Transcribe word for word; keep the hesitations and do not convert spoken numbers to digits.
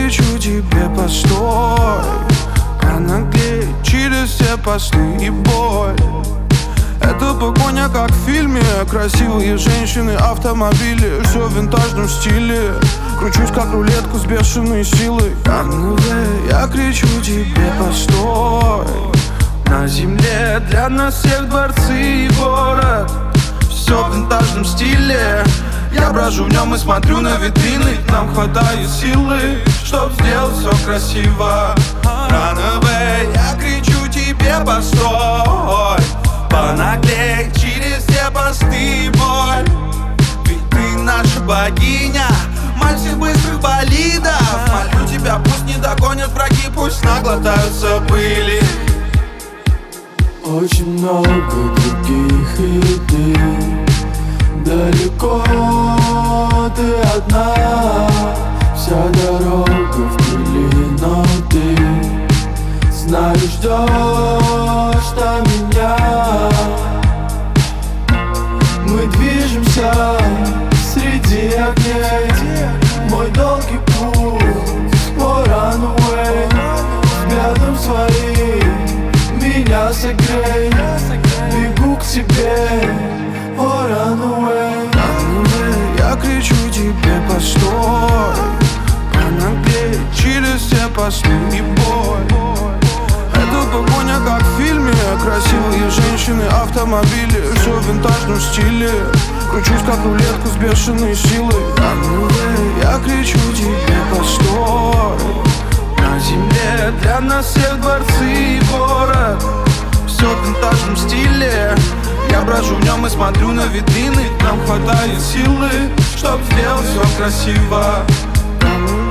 кричу тебе: постой, пронаглей через все посты и боль. Это погоня, как в фильме. Красивые женщины, автомобили, все в винтажном стиле. Кручусь, как рулетку с бешеной силой. Runaway, я кричу тебе: постой. На земле для нас всех дворцы и город. Все в винтажном стиле. Я брожу в нем и смотрю на витрины. Нам хватает силы, чтоб сделать все красиво. Runaway, я кричу тебе: постой, понаглей через все посты и боль. Ведь ты наша богиня, мать всех быстрых болидов. Молю тебя, пусть не догонят враги, пусть наглотаются пыли. Очень много других, и ты далеко, ты одна. Вся дорога в пыли, но ты знаешь, ждешь до меня. Мы движемся среди огней, мой долгий путь, мой runaway. Взглядом своим меня согрей, бегу к тебе, oh runaway. Runaway, я кричу тебе: постой, пронаглей через все посты и боль. Это погоня, как в фильме. Красивые женщины, автомобили, все в винтажном стиле. Кручусь, как рулетку с бешеной силой. Runaway, я кричу тебе: постой. На земле для нас всех дворцы и город. Все в винтажном стиле. Я брожу в нем и смотрю на витрины. Нам хватает силы, чтоб сделать все красиво.